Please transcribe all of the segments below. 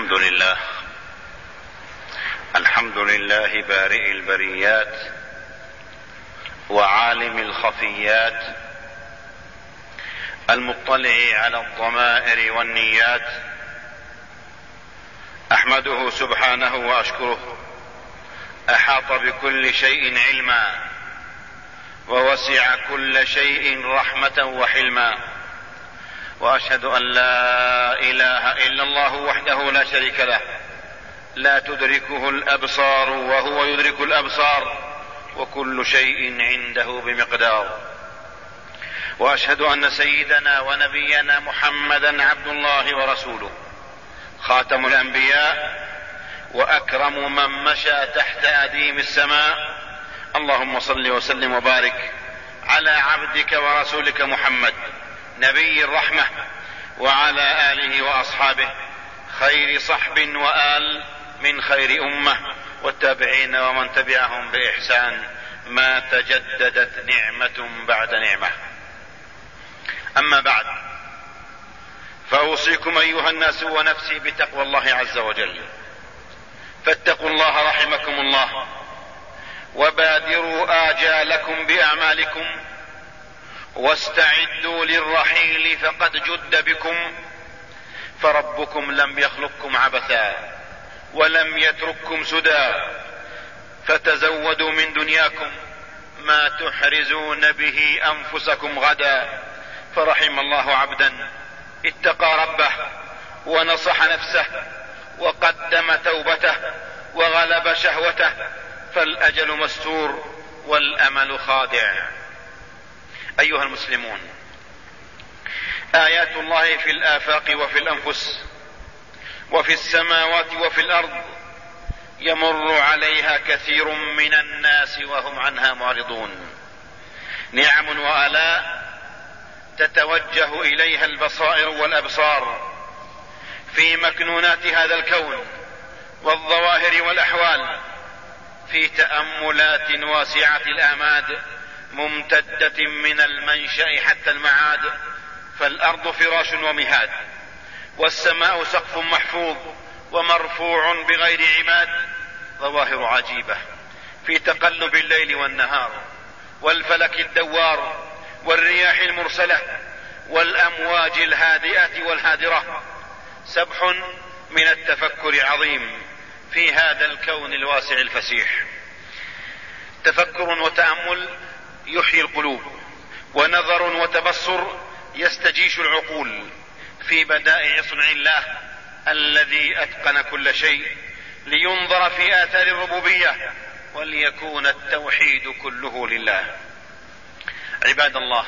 الحمد لله بارئ البريات وعالم الخفيات، المطلع على الضمائر والنيات. احمده سبحانه واشكره، احاط بكل شيء علما ووسع كل شيء رحمة وحلما، واشهد ان لا اله الا الله وحده لا شريك له، لا تدركه الابصار وهو يدرك الابصار، وكل شيء عنده بمقدار. واشهد ان سيدنا ونبينا محمدا عبد الله ورسوله، خاتم الانبياء واكرم من مشى تحت اديم السماء. اللهم صل وسلم وبارك على عبدك ورسولك محمد نبي الرحمة، وعلى آله وأصحابه خير صحب وآل من خير أمة، والتابعين ومن تبعهم بإحسان، ما تجددت نعمة بعد نعمة. أما بعد، فأوصيكم أيها الناس ونفسي بتقوى الله عز وجل، فاتقوا الله رحمكم الله، وبادروا آجالكم بأعمالكم، واستعدوا للرحيل فقد جد بكم، فربكم لم يخلقكم عبثا ولم يترككم سدى، فتزودوا من دنياكم ما تحرزون به أنفسكم غدا. فرحم الله عبدا اتقى ربه ونصح نفسه وقدم توبته وغلب شهوته، فالأجل مستور والأمل خادع. أيها المسلمون، آيات الله في الآفاق وفي الأنفس وفي السماوات وفي الأرض يمر عليها كثير من الناس وهم عنها معرضون. نعم وآلاء تتوجه إليها البصائر والأبصار في مكنونات هذا الكون والظواهر والأحوال، في تأملات واسعة الآماد ممتدة من المنشأ حتى المعاد. فالأرض فراش ومهاد، والسماء سقف محفوظ ومرفوع بغير عماد. ظواهر عجيبة في تقلب الليل والنهار، والفلك الدوار، والرياح المرسلة، والأمواج الهادئة والهادرة. سبح من التفكر عظيم في هذا الكون الواسع الفسيح. تفكر وتأمل يحيي القلوب، ونظر وتبصر يستجيش العقول في بدائع صنع الله الذي أتقن كل شيء، لينظر في آثار الربوبية، وليكون التوحيد كله لله. عباد الله،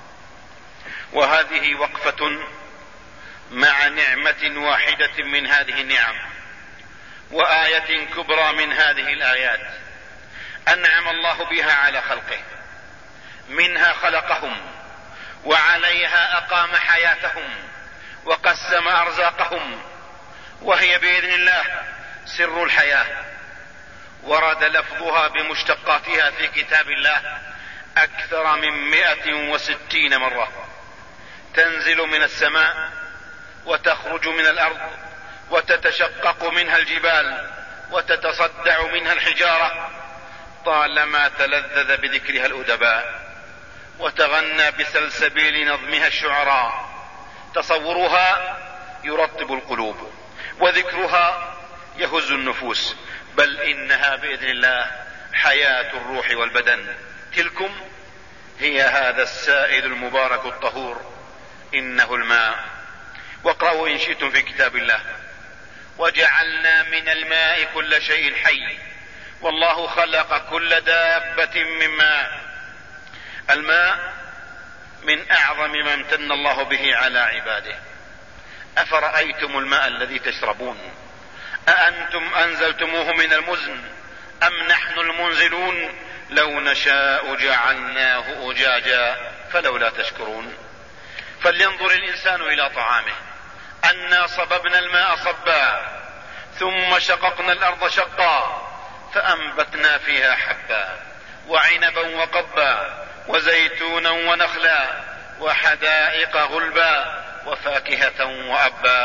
وهذه وقفة مع نعمة واحدة من هذه النعم، وآية كبرى من هذه الآيات أنعم الله بها على خلقه. منها خلقهم، وعليها أقام حياتهم، وقسم أرزاقهم، وهي بإذن الله سر الحياة. ورد لفظها بمشتقاتها في كتاب الله أكثر من 160 مرة. تنزل من السماء، وتخرج من الأرض، وتتشقق منها الجبال، وتتصدع منها الحجارة، طالما تلذذ بذكرها الأدباء، وتغنى بسلسبيل نظمها الشعراء. تصورها يرطب القلوب، وذكرها يهز النفوس، بل إنها بإذن الله حياة الروح والبدن. تلكم هي هذا السائل المبارك الطهور، إنه الماء. واقرأوا إن شئتم في كتاب الله: وجعلنا من الماء كل شيء حي، والله خلق كل دابة من ماء. الماء من أعظم ما امتن الله به على عباده. أفرأيتم الماء الذي تشربون أأنتم أنزلتموه من المزن أم نحن المنزلون؟ لو نشاء جعلناه أجاجا فلولا تشكرون. فلينظر الإنسان إلى طعامه، أنا صببنا الماء صبا، ثم شققنا الأرض شقا، فأنبتنا فيها حبا، وعنبا وقبا، وزيتونا ونخلا، وحدائق غلبا، وفاكهة وأبا،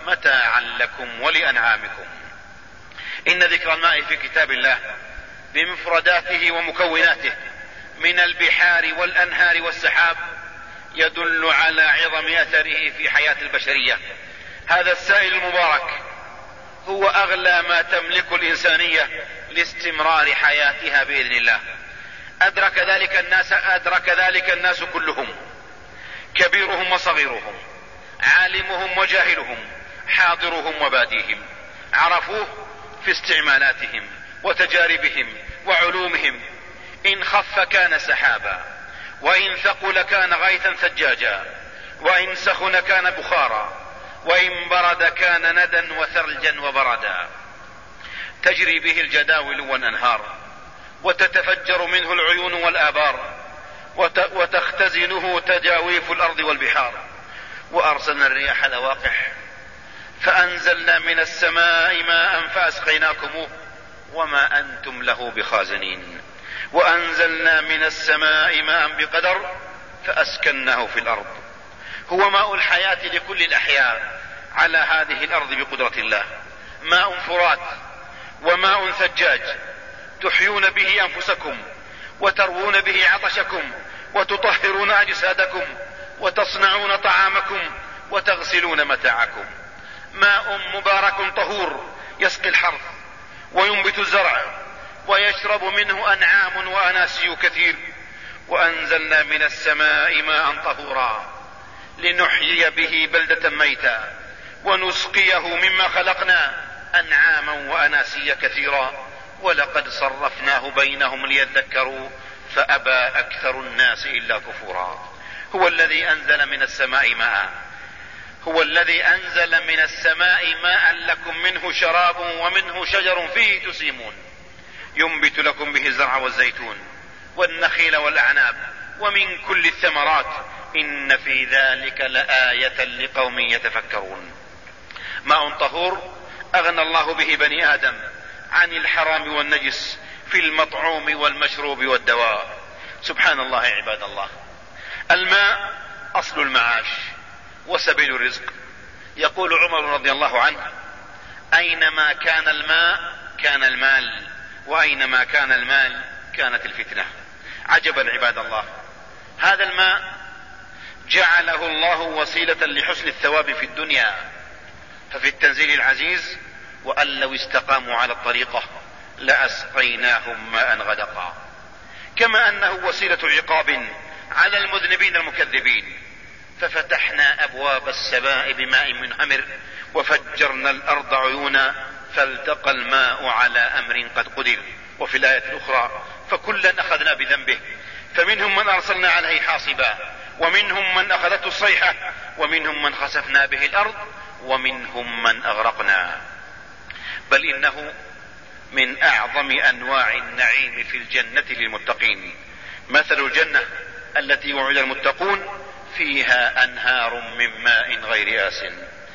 متاعا لكم ولأنعامكم. إن ذكر الماء في كتاب الله بمفرداته ومكوناته من البحار والأنهار والسحاب يدل على عظم أثره في حياة البشرية. هذا السائل المبارك هو أغلى ما تملك الإنسانية لاستمرار حياتها بإذن الله. أدرك ذلك الناس كلهم، كبيرهم وصغيرهم، عالمهم وجاهلهم، حاضرهم وباديهم، عرفوه في استعمالاتهم وتجاربهم وعلومهم. إن خف كان سحابا، وإن ثقل كان غيثا ثجاجا، وإن سخن كان بخارا، وإن برد كان ندا وثلجا وبردا. تجري به الجداول والأنهار، وتتفجر منه العيون والآبار، وتختزنه تجاويف الأرض والبحار. وأرسلنا الرياح لواقح فأنزلنا من السماء ماء فأسقيناكموه وما أنتم له بخازنين. وأنزلنا من السماء ماء بقدر فأسكناه في الأرض. هو ماء الحياة لكل الأحياء على هذه الأرض بقدرة الله. ماء فرات وماء ثجاج تحيون به أنفسكم، وتروون به عطشكم، وتطهرون أجسادكم، وتصنعون طعامكم، وتغسلون متاعكم. ماء مبارك طهور يسقي الحرث وينبت الزرع، ويشرب منه أنعام وأناسي كثير. وأنزلنا من السماء ماء طهورا لنحيي به بلدة ميتا، ونسقيه مما خلقنا أنعاما وأناسي كثيرا. ولقد صرفناه بينهم ليذكروا فأبى أكثر الناس إلا كفورا. هو الذي أنزل من السماء ماء لكم منه شراب ومنه شجر فيه تسيمون، ينبت لكم به الزرع والزيتون والنخيل والأعناب ومن كل الثمرات إن في ذلك لآية لقوم يتفكرون. ماء طهور أغنى الله به بني آدم عن الحرام والنجس في المطعوم والمشروب والدواء. سبحان الله عباد الله. الماء أصل المعاش وسبيل الرزق. يقول عمر رضي الله عنه: أينما كان الماء كان المال، وأينما كان المال كانت الفتنة. عجبا عباد الله. هذا الماء جعله الله وسيلة لحسن الثواب في الدنيا، ففي التنزيل العزيز: وأن لو استقاموا على الطريقة لأسقيناهم ماء غدقا. كما أنه وسيلة عقاب على المذنبين المكذبين، ففتحنا أبواب السماء بماء منهمر وفجرنا الأرض عيونا فالتقى الماء على أمر قد قدر. وفي الآية الأخرى: فكلا أخذنا بذنبه فمنهم من أرسلنا عليه حاصبا، ومنهم من أخذته الصيحة، ومنهم من خسفنا به الأرض، ومنهم من أغرقنا. بل إنه من أعظم أنواع النعيم في الجنة للمتقين. مثل الجنة التي وعد المتقون: فيها أنهار من ماء غير آسن،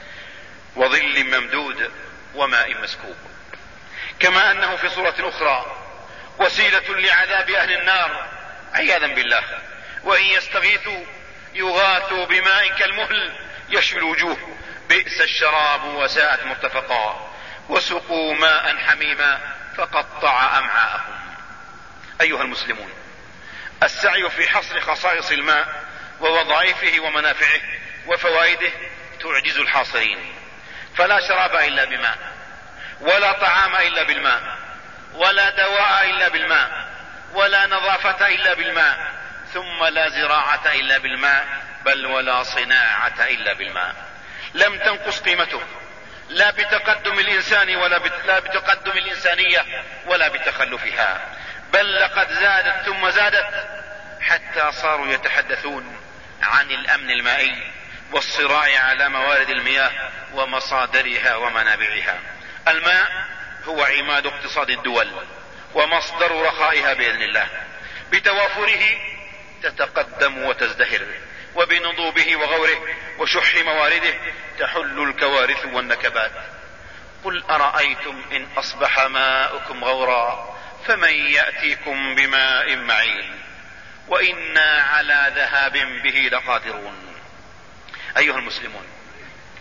وظل ممدود، وماء مسكوب. كما أنه في سورة أخرى وسيلة لعذاب أهل النار عياذا بالله: وإن يستغيثوا يغاثوا بماء كالمهل يشوي الوجوه بئس الشراب وساءت مرتفقا، وسقوا ماء حميما فقطع أمعاءهم. أيها المسلمون، السعي في حصر خصائص الماء ووظائفه ومنافعه وفوائده تعجز الحاصرين. فلا شراب إلا بماء، ولا طعام إلا بالماء، ولا دواء إلا بالماء، ولا نظافة إلا بالماء، ثم لا زراعة إلا بالماء، بل ولا صناعة إلا بالماء. لم تنقص قيمته لا بتقدم الإنسان لا بتقدم الإنسانية ولا بتخلفها، بل لقد زادت ثم زادت حتى صاروا يتحدثون عن الأمن المائي والصراع على موارد المياه ومصادرها ومنابعها. الماء هو عماد اقتصاد الدول ومصدر رخائها بإذن الله. بتوافره تتقدم وتزدهر، وبنضوبه وغوره وشح موارده تحل الكوارث والنكبات. قل أرأيتم إن أصبح ماؤكم غورا فمن يأتيكم بماء معين وإنا على ذهاب به لقادرون. أيها المسلمون،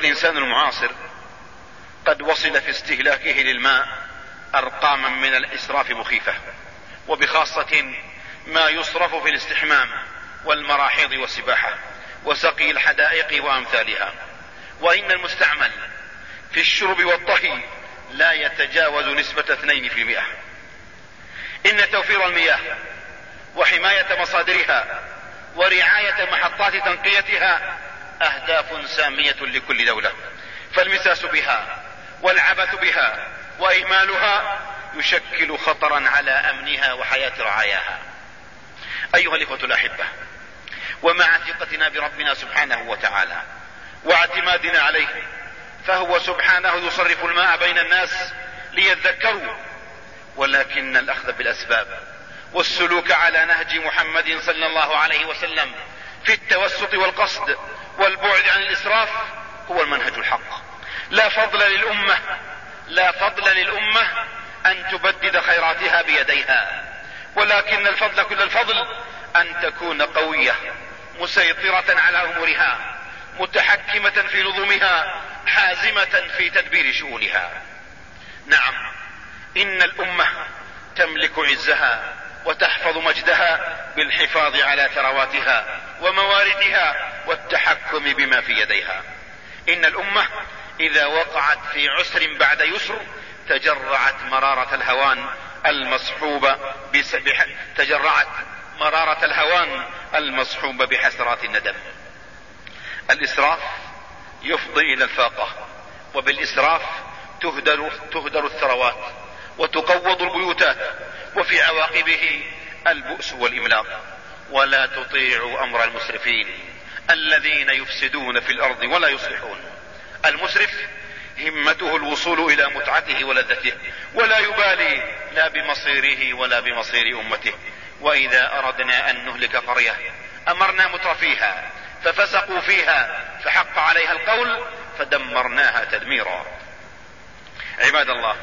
والإنسان المعاصر قد وصل في استهلاكه للماء أرقاما من الإسراف مخيفة، وبخاصة ما يصرف في الاستحمام والمراحيض والسباحة وسقي الحدائق وأمثالها. وإن المستعمل في الشرب والطهي لا يتجاوز نسبة 2%. إن توفير المياه وحماية مصادرها ورعاية محطات تنقيتها أهداف سامية لكل دولة، فالمساس بها والعبث بها وإهمالها يشكل خطرا على أمنها وحياة رعاياها. أيها الإخوة الأحبة، ومع ثقتنا بربنا سبحانه وتعالى واعتمادنا عليه، فهو سبحانه يصرف الماء بين الناس ليذكروا، ولكن الأخذ بالأسباب والسلوك على نهج محمد صلى الله عليه وسلم في التوسط والقصد والبعد عن الإسراف هو المنهج الحق. لا فضل للأمة أن تبدد خيراتها بيديها، ولكن الفضل كل الفضل أن تكون قوية مسيطرة على أمورها، متحكمة في نظمها، حازمة في تدبير شؤونها. نعم، إن الأمة تملك عزها وتحفظ مجدها بالحفاظ على ثرواتها ومواردها والتحكم بما في يديها. إن الأمة إذا وقعت في عسر بعد يسر تجرعت مرارة الهوان المصحوبة بحسرات الندم. الإسراف يفضي إلى الفاقة، وبالإسراف تهدر الثروات وتقوض البيوتات، وفي عواقبه البؤس والإملاق. ولا تطيعوا أمر المسرفين الذين يفسدون في الأرض ولا يصلحون. المسرف همته الوصول إلى متعته ولذته، ولا يبالي لا بمصيره ولا بمصير أمته. وإذا أردنا أن نهلك قرية أمرنا مترفيها ففسقوا فيها فحق عليها القول فدمرناها تدميرا. عباد الله،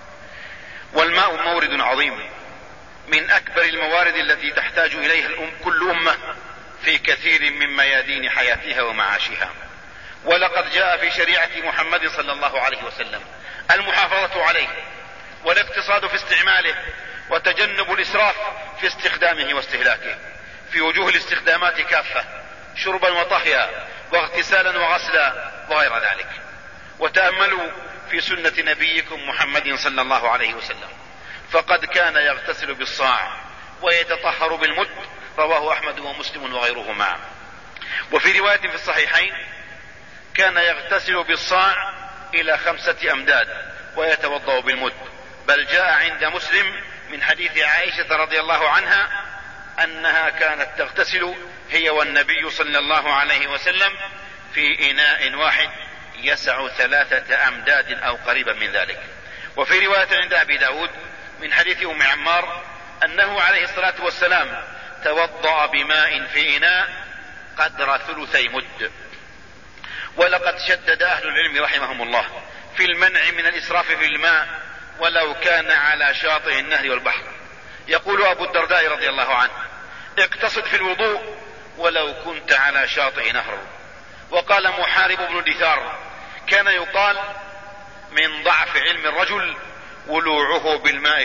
والماء مورد عظيم من أكبر الموارد التي تحتاج إليها كل أمة في كثير من ميادين حياتها ومعاشها. ولقد جاء في شريعة محمد صلى الله عليه وسلم المحافظة عليه والاقتصاد في استعماله وتجنب الإسراف في استخدامه واستهلاكه في وجوه الاستخدامات كافة، شربا وطهيا واغتسالا وغسلا وغير ذلك. وتأملوا في سنة نبيكم محمد صلى الله عليه وسلم، فقد كان يغتسل بالصاع ويتطهر بالمد، رواه أحمد ومسلم وغيرهما. وفي رواية في الصحيحين كان يغتسل بالصاع إلى 5 أمداد ويتوضأ بالمد. بل جاء عند مسلم من حديث عائشة رضي الله عنها أنها كانت تغتسل هي والنبي صلى الله عليه وسلم في إناء واحد يسع 3 أمداد أو قريبا من ذلك. وفي رواية عند أبي داود من حديث أم عمار أنه عليه الصلاة والسلام توضأ بماء في إناء قدر 3 مد. ولقد شدد أهل العلم رحمهم الله في المنع من الإسراف في الماء ولو كان على شاطئ النهر والبحر. يقول أبو الدرداء رضي الله عنه: اقتصد في الوضوء ولو كنت على شاطئ نهر. وقال محارب بن دثار: كان يقال من ضعف علم الرجل ولوعه بالماء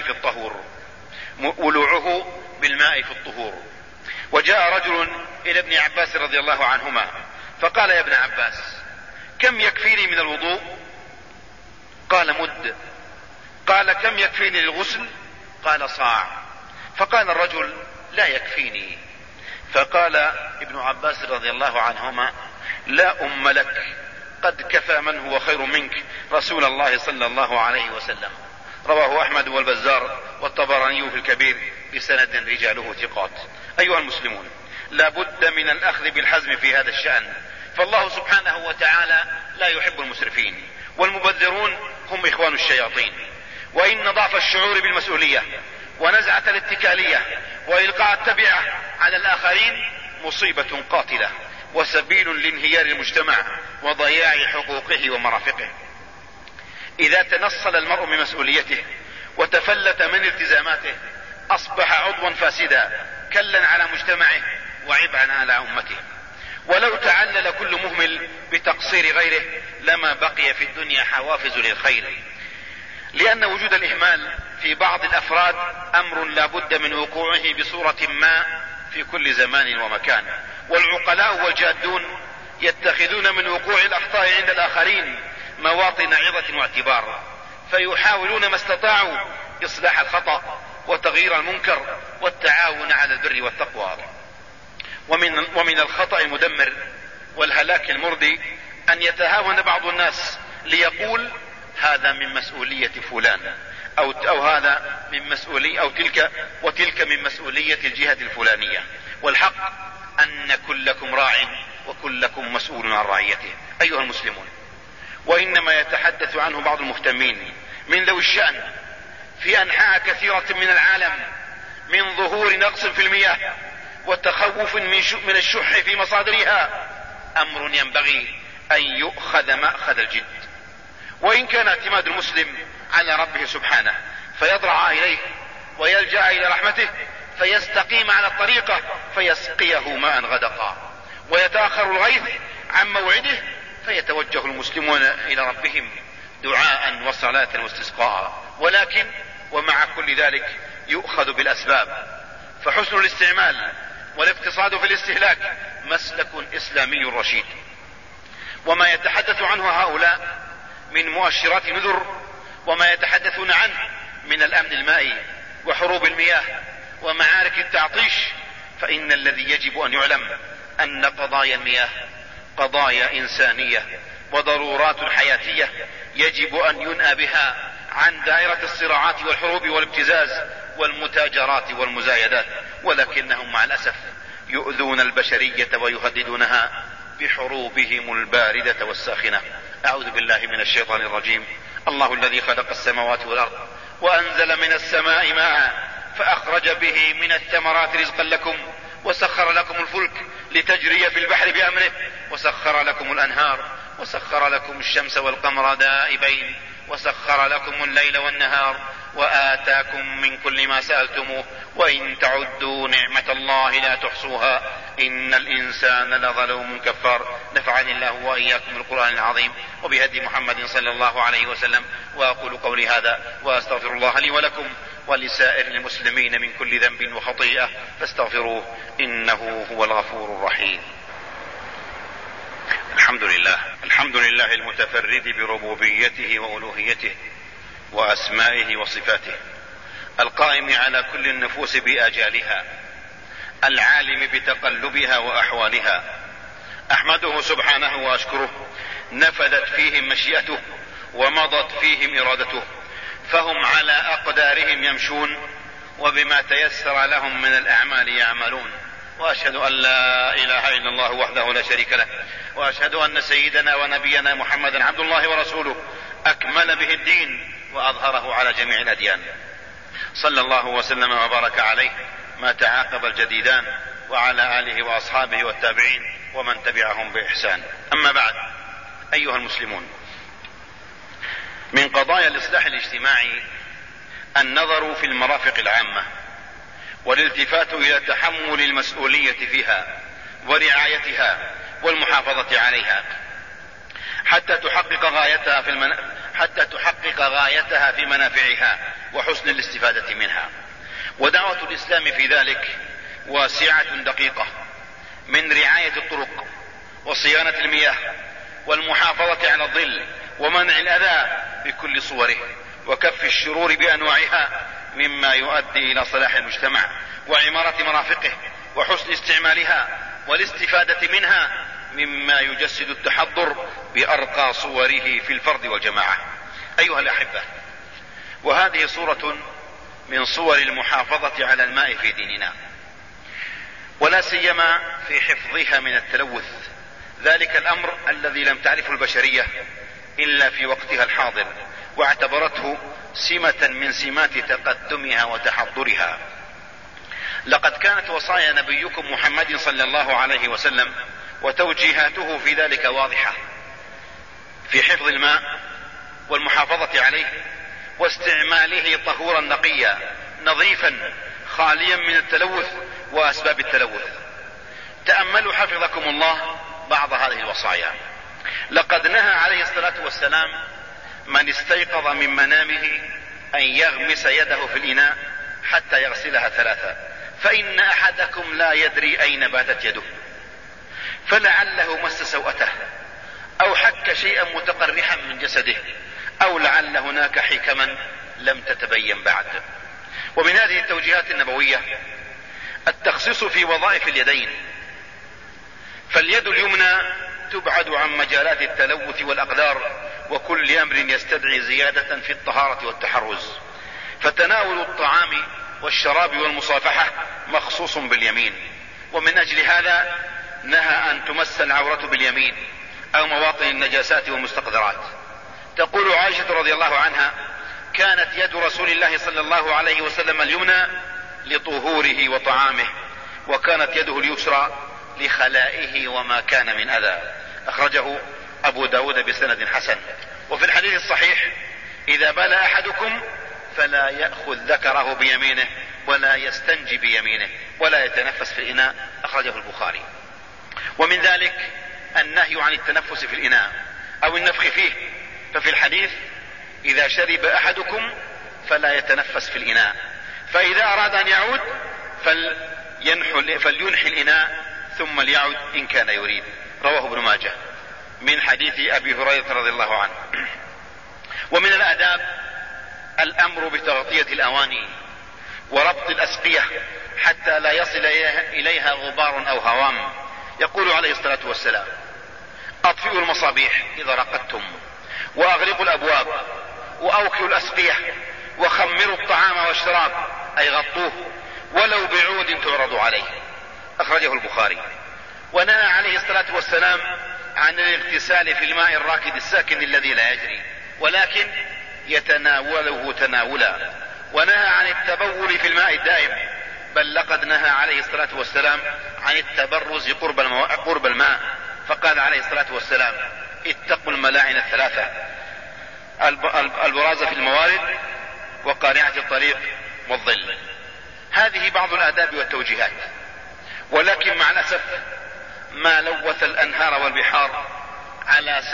في الطهور. وجاء رجل إلى ابن عباس رضي الله عنهما فقال: يا ابن عباس، كم يكفيني من الوضوء؟ قال: مد. قال: كم يكفيني للغسل؟ قال: صاع. فقال الرجل: لا يكفيني. فقال ابن عباس رضي الله عنهما: لا أم لك، قد كفى من هو خير منك رسول الله صلى الله عليه وسلم. رواه أحمد والبزار والطبراني في الكبير بسند رجاله ثقات. أيها المسلمون، لا بد من الأخذ بالحزم في هذا الشأن، فالله سبحانه وتعالى لا يحب المسرفين، والمبذرون هم إخوان الشياطين. وإن ضعف الشعور بالمسؤولية ونزعة الاتكالية وإلقاء التبعة على الآخرين مصيبة قاتلة وسبيل لانهيار المجتمع وضياع حقوقه ومرافقه. إذا تنصل المرء من مسؤوليته وتفلت من التزاماته أصبح عضوا فاسدا كلا على مجتمعه وعبئا على أمته. ولو تعلل كل مهمل بتقصير غيره لما بقي في الدنيا حوافز للخير، لأن وجود الإهمال في بعض الأفراد أمر لا بد من وقوعه بصورة ما في كل زمان ومكان، والعقلاء والجادون يتخذون من وقوع الأخطاء عند الآخرين مواطن عظة واعتبار، فيحاولون ما استطاعوا إصلاح الخطأ وتغيير المنكر والتعاون على البر والتقوى. ومن الخطأ المدمر والهلاك المردي أن يتهاون بعض الناس ليقول هذا من مسؤولية فلان أو هذا من مسؤولية أو تلك من مسؤولية الجهة الفلانية، والحق أن كلكم راع وكلكم مسؤول عن رعيته أيها المسلمون. وإنما يتحدث عنه بعض المهتمين من ذوي الشأن في أنحاء كثيرة من العالم من ظهور نقص في المياه وتخوف من الشح في مصادرها، أمر ينبغي أن يؤخذ مأخذ الجد. وإن كان اعتماد المسلم على ربه سبحانه فيضرع إليه ويلجأ إلى رحمته فيستقيم على الطريقة فيسقيه ماء غدقا، ويتأخر الغيث عن موعده فيتوجه المسلمون إلى ربهم دعاء وصلاة واستسقاء. ولكن ومع كل ذلك يؤخذ بالأسباب، فحسن الاستعمال والاقتصاد في الاستهلاك مسلك إسلامي رشيد. وما يتحدث عنه هؤلاء من مؤشرات نذر وما يتحدثون عنه من الأمن المائي وحروب المياه ومعارك التعطيش، فإن الذي يجب أن يعلم أن قضايا المياه قضايا إنسانية وضرورات حياتية يجب أن ينأى بها عن دائرة الصراعات والحروب والابتزاز والمتاجرات والمزايدات، ولكنهم مع الأسف يؤذون البشرية ويهددونها بحروبهم الباردة والساخنة. أعوذ بالله من الشيطان الرجيم. الله الذي خلق السماوات والأرض وأنزل من السماء ماء فأخرج به من الثمرات رزقا لكم وسخر لكم الفلك لتجري في البحر بأمره وسخر لكم الأنهار وسخر لكم الشمس والقمر دائبين وسخر لكم الليل والنهار وآتاكم من كل ما سألتموه وإن تعدوا نعمة الله لا تحصوها إن الإنسان لظلوم كفار. نفعني الله وإياكم بالقرآن العظيم وبهدي محمد صلى الله عليه وسلم، وأقول قولي هذا وأستغفر الله لي ولكم ولسائر المسلمين من كل ذنب وخطيئة فاستغفروه إنه هو الغفور الرحيم. الحمد لله المتفرد بربوبيته وألوهيته وأسمائه وصفاته، القائم على كل النفوس بآجالها، العالم بتقلبها وأحوالها. أحمده سبحانه وأشكره، نفذت فيهم مشيئته ومضت فيهم إرادته، فهم على أقدارهم يمشون وبما تيسر لهم من الأعمال يعملون. وأشهد أن لا إله إلا الله وحده لا شريك له، وأشهد أن سيدنا ونبينا محمدا عبد الله ورسوله أكمل به الدين وأظهره على جميع الأديان، صلى الله وسلم وبارك عليه ما تعاقب الجديدان وعلى آله وأصحابه والتابعين ومن تبعهم بإحسان. أما بعد أيها المسلمون، من قضايا الإصلاح الاجتماعي النظر في المرافق العامة والالتفات إلى تحمل المسؤولية فيها ورعايتها والمحافظة عليها حتى تحقق غايتها في منافعها وحسن الاستفادة منها. ودعوة الإسلام في ذلك واسعة دقيقة، من رعاية الطرق وصيانة المياه والمحافظة على الظل ومنع الأذى بكل صوره وكف الشرور بأنواعها مما يؤدي إلى صلاح المجتمع وعمارة مرافقه وحسن استعمالها والاستفادة منها مما يجسد التحضر بأرقى صوره في الفرد والجماعة. أيها الأحبة، وهذه صورة من صور المحافظة على الماء في ديننا، ولا سيما في حفظها من التلوث، ذلك الأمر الذي لم تعرفه البشرية إلا في وقتها الحاضر واعتبرته سمة من سمات تقدمها وتحضرها. لقد كانت وصايا نبيكم محمد صلى الله عليه وسلم وتوجيهاته في ذلك واضحة في حفظ الماء والمحافظة عليه واستعماله طهورا نقيا نظيفا خاليا من التلوث وأسباب التلوث. تأملوا حفظكم الله بعض هذه الوصايا. لقد نهى عليه الصلاة والسلام من استيقظ من منامه أن يغمس يده في الإناء حتى يغسلها 3، فإن أحدكم لا يدري أين باتت يده، فلعله مس سوءته أو حك شيئا متقرحا من جسده، أو لعل هناك حكما لم تتبين بعد. ومن هذه التوجيهات النبوية التخصيص في وظائف اليدين، فاليد اليمنى تبعد عن مجالات التلوث والأقدار وكل أمر يستدعي زيادة في الطهارة والتحرز، فتناول الطعام والشراب والمصافحة مخصوص باليمين، ومن أجل هذا نهى أن تمس العورة باليمين أو مواطن النجاسات والمستقذرات. تقول عائشة رضي الله عنها: كانت يد رسول الله صلى الله عليه وسلم اليمنى لطهوره وطعامه، وكانت يده اليسرى لخلائه وما كان من أذى. أخرجه أبو داود بسند حسن. وفي الحديث الصحيح: إذا بال أحدكم فلا يأخذ ذكره بيمينه ولا يستنجي بيمينه ولا يتنفس في الإناء. أخرجه البخاري. ومن ذلك النهي عن التنفس في الإناء أو النفخ فيه، ففي الحديث: إذا شرب أحدكم فلا يتنفس في الإناء، فإذا أراد أن يعود فلينحي الإناء ثم ليعد إن كان يريد. رواه ابن ماجه من حديث أبي هريرة رضي الله عنه. ومن الآداب الأمر بتغطية الأواني وربط الأسقية حتى لا يصل إليها غبار أو هوام. يقول عليه الصلاة والسلام: أطفئوا المصابيح إذا رقدتم، وأغلقوا الأبواب، وأوكلوا الأسقية، وخمروا الطعام والشراب، أي غطوه ولو بعود تعرض عليه. أخرجه البخاري. ونهى عليه الصلاة والسلام عن الاغتسال في الماء الراكد الساكن الذي لا يجري ولكن يتناوله تناولا، ونهى عن التبول في الماء الدائم، بل لقد نهى عليه الصلاة والسلام عن التبرز قرب الماء، فقال عليه الصلاة والسلام: اتقوا الملاعن الثلاثة، البراز في الموارد، وقارعة الطريق، والظل. هذه بعض الآداب والتوجيهات، ولكن مع الأسف ما لوث الأنهار والبحار على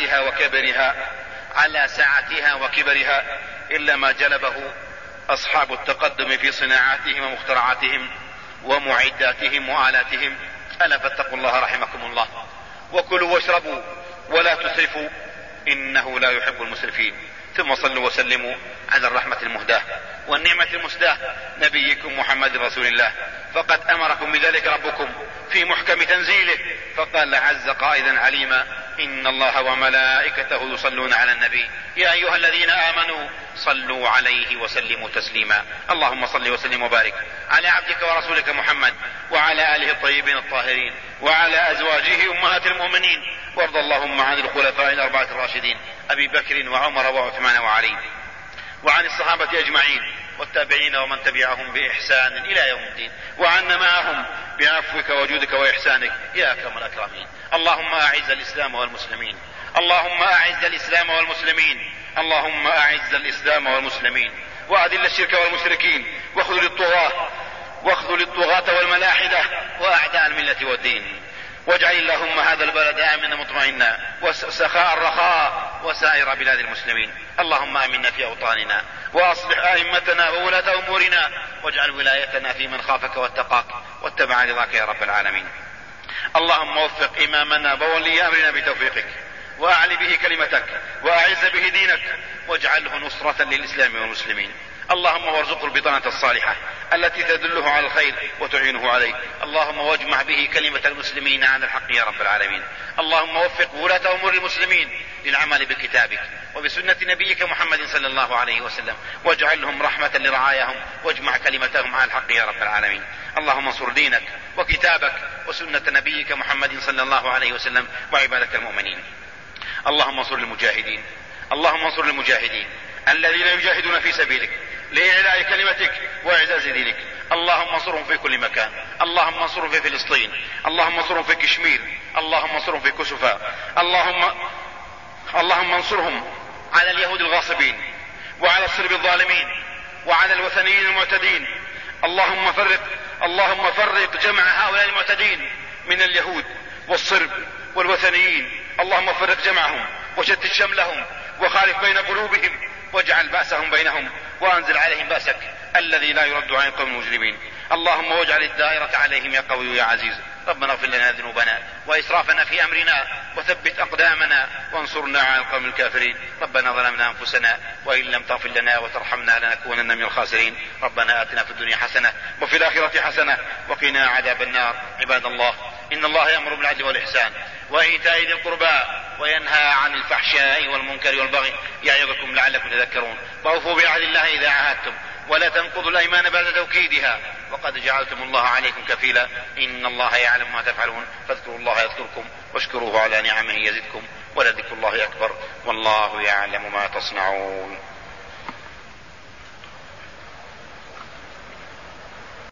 ساعتها وكبرها إلا ما جلبه أصحاب التقدم في صناعاتهم ومخترعاتهم ومعداتهم وآلاتهم. ألا فاتقوا الله رحمكم الله، وكلوا واشربوا ولا تسرفوا إنه لا يحب المسرفين. ثم صلوا وسلموا على الرحمة المهداة والنعمة المسداة نبيكم محمد رسول الله، فقد أمركم بذلك ربكم في محكم تنزيله، فقال عز قائلا عليما: إن الله وملائكته يصلون على النبي يا أيها الذين آمنوا صلوا عليه وسلموا تسليما. اللهم صل وسلم وبارك على عبدك ورسولك محمد وعلى آله الطيبين الطاهرين وعلى أزواجه أمهات المؤمنين، وارض اللهم عن الخلفاء الأربعة الراشدين أبي بكر وعمر وعثمان وعلي، وعن الصحابة أجمعين والتابعين ومن تبعهم بإحسان إلى يوم الدين، وعنا معهم بعفوك وجودك وإحسانك يا أكرم الأكرمين. اللهم أعز الإسلام والمسلمين، اللهم أعز الإسلام والمسلمين، اللهم أعز الإسلام والمسلمين، وأذل الشرك والمشركين، واخذل الطغاة والملاحدة وأعداء الملة والدين، واجعل اللهم هذا البلد آمنا مطمئنا وسخاء رخاء وسائر بلاد المسلمين. اللهم آمنا في أوطاننا وأصلح أئمتنا وولاة أمورنا، واجعل ولايتنا في من خافك واتقاك واتبع رضاك يا رب العالمين. اللهم وفق إمامنا وولي أمرنا بتوفيقك، وأعل به كلمتك، وأعز به دينك، واجعله نصرة للإسلام والمسلمين. اللهم وارزقه البطانة الصالحة التي تدله على الخير وتعينه عليه. اللهم واجمع به كلمة المسلمين عن الحق يا رب العالمين. اللهم وفق ولاة أمور المسلمين للعمل بكتابك وبسنة نبيك محمد صلى الله عليه وسلم، واجعلهم رحمة لرعاياهم، واجمع كلمتهم على الحق يا رب العالمين. اللهم انصر دينك وكتابك وسنة نبيك محمد صلى الله عليه وسلم وعبادك المؤمنين. اللهم انصر المجاهدين، اللهم انصر المجاهدين الذين يجاهدون في سبيلك لإعلاء كلمتك وإعزاز دينك. اللهم انصرهم في كل مكان، اللهم انصرهم في فلسطين، اللهم انصرهم في كشمير، اللهم انصرهم في كسوفا، اللهم انصرهم على اليهود الغاصبين وعلى الصلب الظالمين وعلى الوثنيين المعتدين. اللهم فرق جمع هؤلاء المعتدين من اليهود والصرب والوثنيين، اللهم فرق جمعهم وشتت شملهم وخالف بين قلوبهم واجعل بأسهم بينهم وأنزل عليهم بأسك الذي لا يرد عن القوم المجرمين. اللهم واجعل الدائرة عليهم يا قوي يا عزيز. ربنا اغفر لنا ذنوبنا وإسرافنا في أمرنا وثبت أقدامنا وانصرنا على القوم الكافرين. ربنا ظلمنا أنفسنا وإن لم تغفر لنا وترحمنا لنكونن من الخاسرين. ربنا آتنا في الدنيا حسنة وفي الآخرة حسنة وقنا عذاب النار. عباد الله، إن الله يأمر بالعدل والإحسان وإيتاء ذي القربى وينهى عن الفحشاء والمنكر والبغي يعظكم لعلكم تذكرون. وأوفوا بعهد الله إذا عاهدتم ولا تنقضوا الأيمان بعد توكيدها وقد جعلتم الله عليكم كفيلا إن الله يعلم ما تفعلون. فاذكروا الله يذكركم واشكروه على نعمه يزدكم ولذكر الله أكبر والله يعلم ما تصنعون.